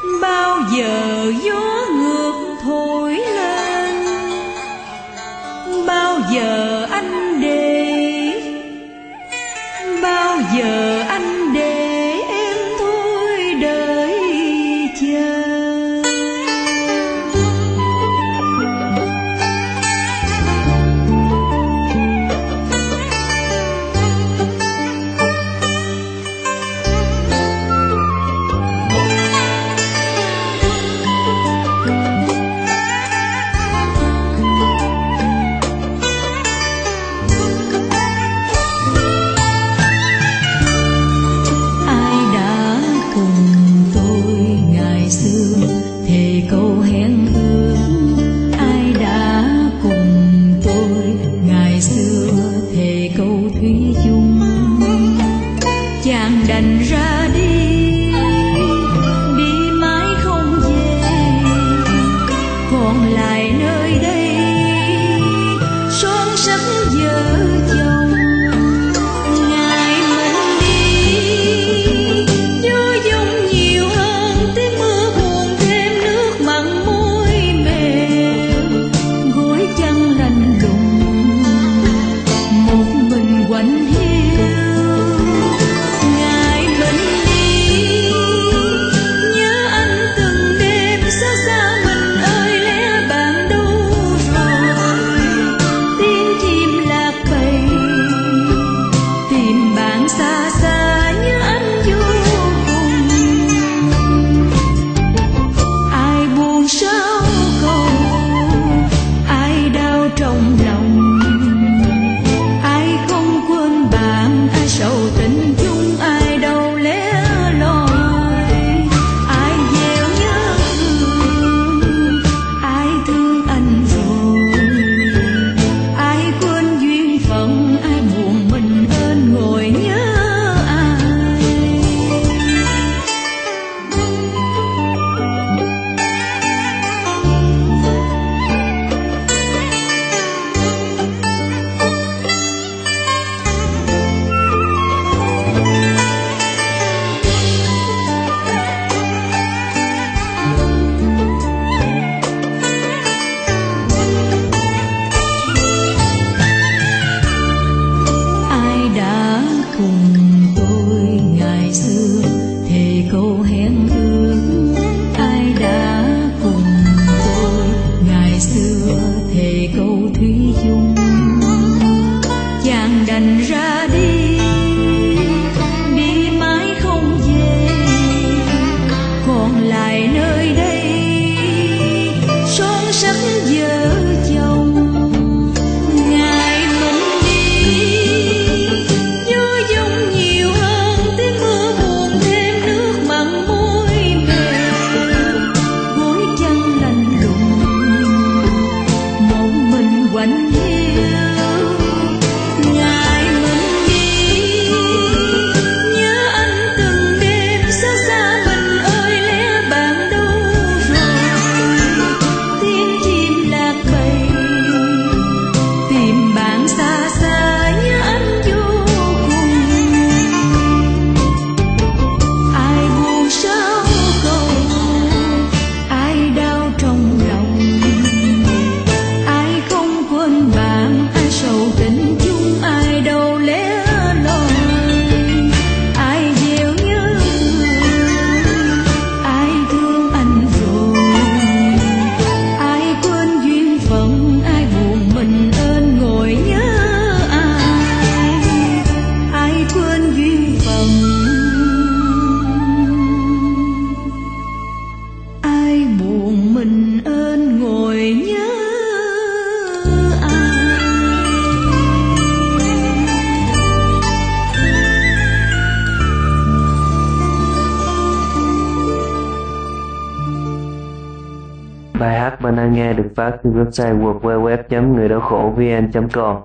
bao giờ gió ngược thổi lên, bao giờ anh để em thôi đợi chờ. Thề câu hẹn ước, ai đã cùng tôi ngày xưa thề câu thủy chung. Chàng đành ra đi mãi không về, còn lại nơi đây son sắt vợ chồng. Ngày mình đi vui dung nhiều hơn tiếng mưa buồn, thêm nước mặn môi mềm, gối chăn lạnh lùng một mình quạnh hiu. Ngày mình đi nhớ anh từng đêm xa xa mình ơi, lẽ bạn đâu rồi? Tiếng chim lạc bầy tìm bạn xa xa, nhớ anh vô cùng. Ai buồn sao cầu, ai đau trong lòng, ai không quên bạn, ai sầu tình chung, ai đâu lẽ loi. Ai gieo nhớ thương, ai thương anh rồi, ai quên duyên phận, ai buồn mình ơn ngồi nhớ ai. Ai đã cùng tôi ngày xưa thề câu hẹn ước, ai đã cùng tôi ngày xưa thề câu thủy chung. Chàng đành ra đi mãi không về, còn lại nơi đây son sắt vợ chồng. Ngày mình đi vui dung nhiều hơn tiếng mưa buồn, thêm nước mặn môi mềm, gối chăn lạnh lùng một mình quạnh hiu. Ngày mình đi nhớ anh từng đêm xa xa mình ơi, lẽ bạn đâu rồi? Tiếng chim lạc bầy tìm bạn xa xa, nhớ anh vô cùng. Ai buồn sao cầu, ai đau trong lòng, ai không quên bạn, ai sầu tình chung, ai đâu lẽ loi. Ai gieo nhớ thương, ai thương anh rồi, ai quên duyên phận, ai buồn mình ơn ngồi nhớ ai. Ai quên duyên phận, ai buồn mình ơn ngồi nhớ ai. Bài hát bạn đang nghe được phát trên website www.ngườidãokhổ.vn.com.